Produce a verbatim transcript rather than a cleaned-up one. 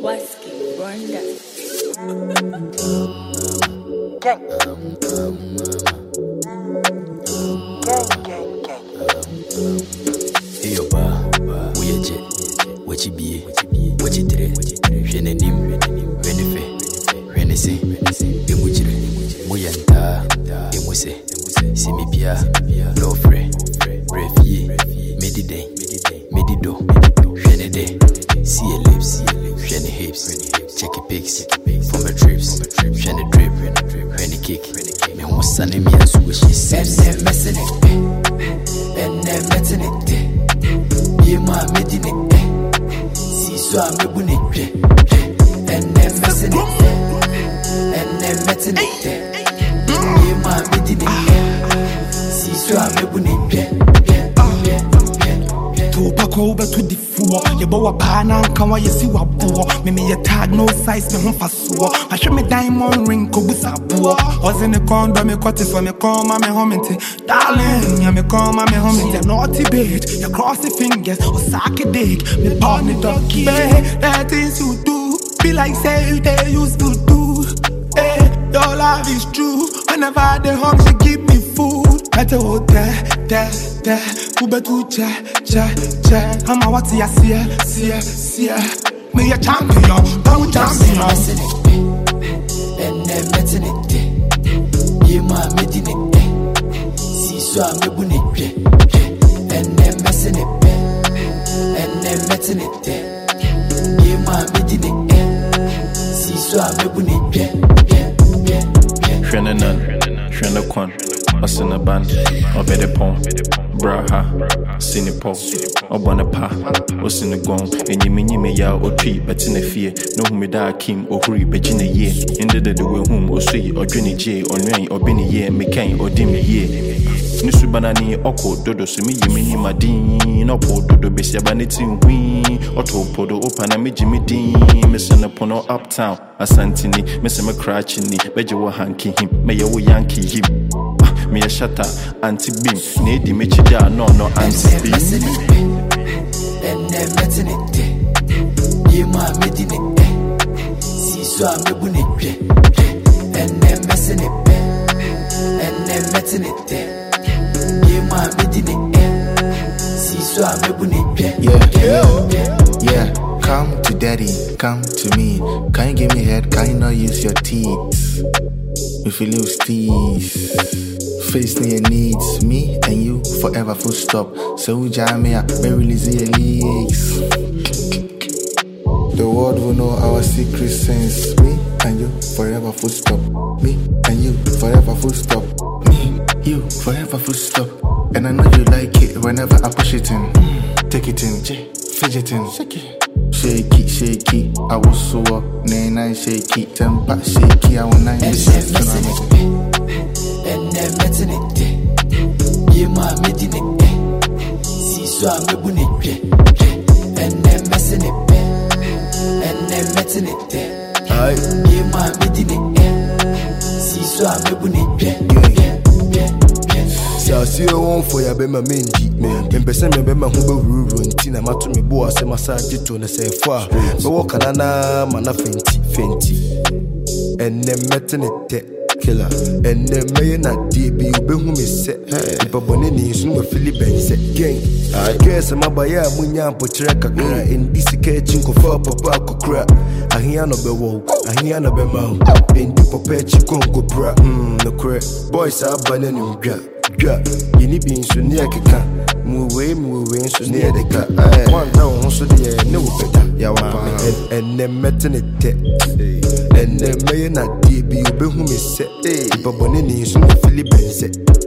Waski, Rwanda. Gang. Gang, gang, gang. Hey yo ba, we a jet. What you be? What you did? Rene nim, rene fe, rene se. Emujire, muyanta, emuse. Simipia, no fre, refie, medide, medido, rene de. See your lips, rene hips. Check your pics, from the trips, rene drip, rene kick. Me won't send me as we she says. And then messing it, and then messing it. You my medine, see so I'm a bunny, and then messing it, and then messing it. You my medine, see so I'm a bunny. Over to the four, you bow a pan and come while you see what poor. Me me a tag no size, me home for sure. I show me diamond ring, kobusa poor. Was in the condo, me cut it so me come and me home and darling, you me come and me home and naughty bait. You cross the fingers, or suck a dick, me pawn it up. The things you do, be like say they used to do. Hey, your love is true. Whenever they home, she give me food. At the hotel, there, there. Ube tu che, che, che. I'm a what's ya, see ya, see ya, see ya. Me a champion, don't champion. And then metin it. You my metin it. See so I'm a bunny. And then messing it. And then metin it. You my metin it. See so I'm a bunny. Shana none, Shana Kwan, Asana Ban, Obede Pon, Braha, Sinipo, Obonapa, Osinagon, and Yimini ya or tree, but in a fear, no whom da Kim or Hurry, but in a year, ended the way whom or see or Jenny J or Rain or Benny Ye, McCain or Dimmy Ye. Nusubanani, Oko, Dodo, Simi, Yimini Madin, Opo, Dodo, Bessiabanity, Wee, Otto, Podo, Open, and Jimmy Dean, Missing upon Uptown, Asantini, Miss Macratchini, Bejawa Hanky him, Mayo Yankee him. Me a shatter, anti beam, Nady Michida, no, no, anti beam. And then metin it. You my medin it. See so I'm a bunny. And then messing it. And then metin it. You my medin it. See so I'm a bunny. Yeah, yeah, yeah. Come to daddy, come to me. Can you give me head? Can you not use your teeth? If you lose teeth, face near needs me and you forever full stop. So Jamia, may release your leaks. The world will know our secret sense. Me and you forever full stop. Me and you forever full stop. Me, you forever full stop. And I know you like it whenever I push it in. Take it in, fidgeting, shake it. Shaky, shaky, I was so up, nay, nine, shaky, temper, shaky, I will nine, shaky. And then metin it. You my medin it. See so I'm a bunny. And then messing it. And then metin it. You my medin it. See so I'm a bunny. I see you one for your bema menji. And person me bema humble ruru and tina matu me boa se massage to the say far. But walk anana mana fenti, fenti. And then metin it killer. And then may not D B ube whom is set. But bonini is no Philip and set gang. I guess I'm a baya munya potreka cry in this kitchen for papa cocra. I hear no be woe, I hear no be mouth. In the papa chicken go bra. Hmm, no crack. Boys are banning you grab. Yeah, you need being so near Kika. Move away, move away, so near the car. One down, so the no better. Yeah, and then metin it. And then may not be you be whom is set. But Bonini is no Philip and set.